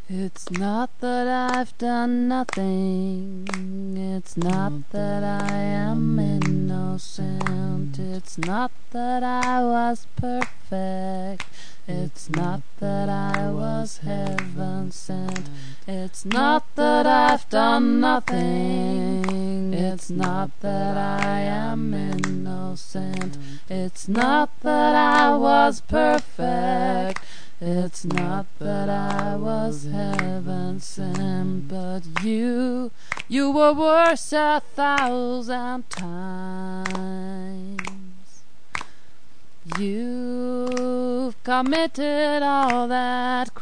It's not that I've done nothing. It's not that I am innocent. It's not that I was perfect. It's not that I was heaven sent. It's not that I've done nothing. It's not that I am innocent. It's not that I was perfect. It's not that I was heaven sent, but you were worse 1,000 times. You've committed all that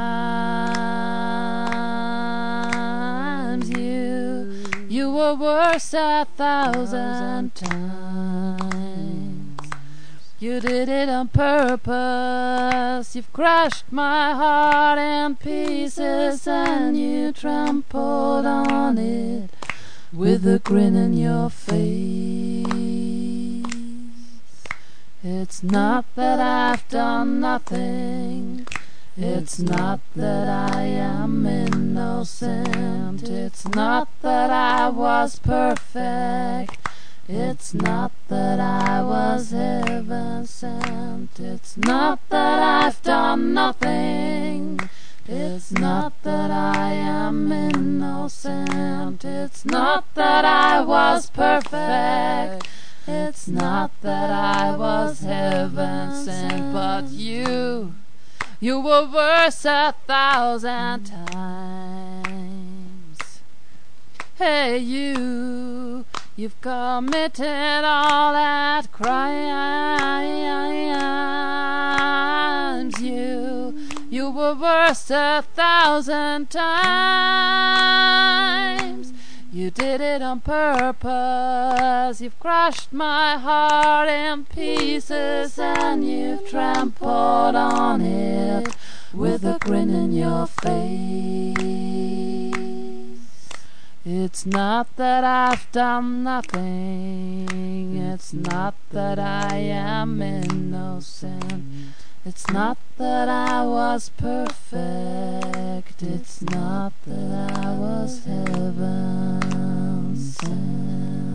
crimes. You were worse 1,000 times. You did it on purpose. You've crushed my heart in pieces and you trampled on it with a grin on your face. It's not that I've done nothing. It's not that I am innocent. It's not that I was perfect. It's not that I was heaven sent. It's not that I've done nothing. It's not that I am innocent. It's not that I was perfect. It's not that I was heaven sent. But you were worse 1,000 times. Hey, you've committed all that crimes. You were worse 1,000 times. You did it on purpose. You've crushed my heart in pieces and you've trampled on it with a grin in your face. It's not that I've done nothing. It's not that I am innocent. It's not that I was perfect. It's not that I was heaven sent.